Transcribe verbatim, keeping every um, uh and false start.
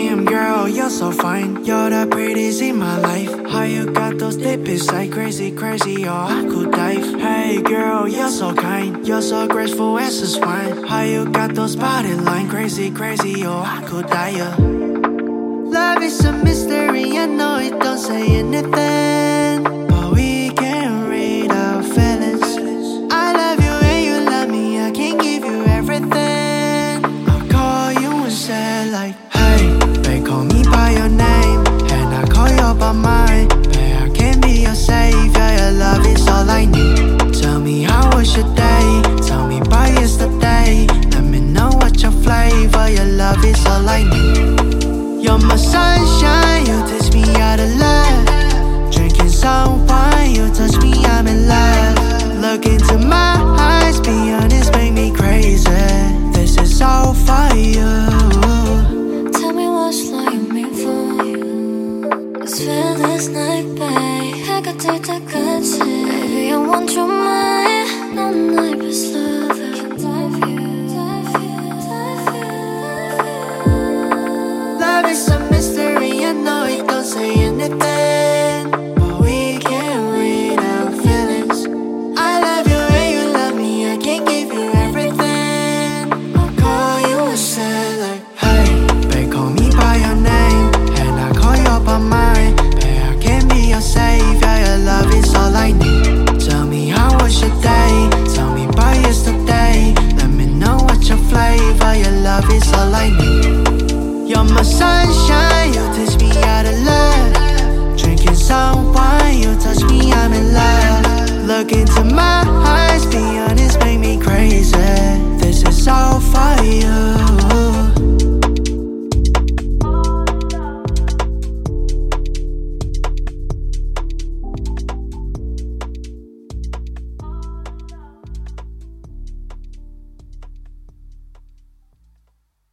Damn girl, you're so fine. You're the prettiest in my life. How you got those lips like crazy, crazy, oh I could dive. Hey girl, you're so kind. You're so graceful as a swine. How you got those body line crazy, crazy, oh I could die, yeah. Love is a mystery, I know it don't say anything, but we can read our feelings. I love you and you love me, I can give you everything. I'll call you and say like, hey, babe, call me by your name, and I call you by mine. Babe, I can be your savior, your love is all I need. Tell me how was your day, tell me about yesterday. Let me know what your flavor, your love is all I need. You're my sunshine, you teach me how to love. Drinking some wine, you touch me, I'm in love. Look into my eyes, be honest, make me crazy. This is all for you. Tell me what's like me for you. Let's feel this night, babe. 해가 뜰 때까지. Baby, I want your mind. 넌 나의 best lover. Can dive you, dive you, dive you. Love is a mystery, I know it don't say anything, but we can read our feelings. I love you and you love me, I can give you everything. I'll call you and say like, hey, babe, call me by your name, and I call you by mine. Babe, I can be your savior, your love is all I need. Tell me how was your day, tell me about yesterday. Let me know what your flavor, your love is all I need. You're my sunshine,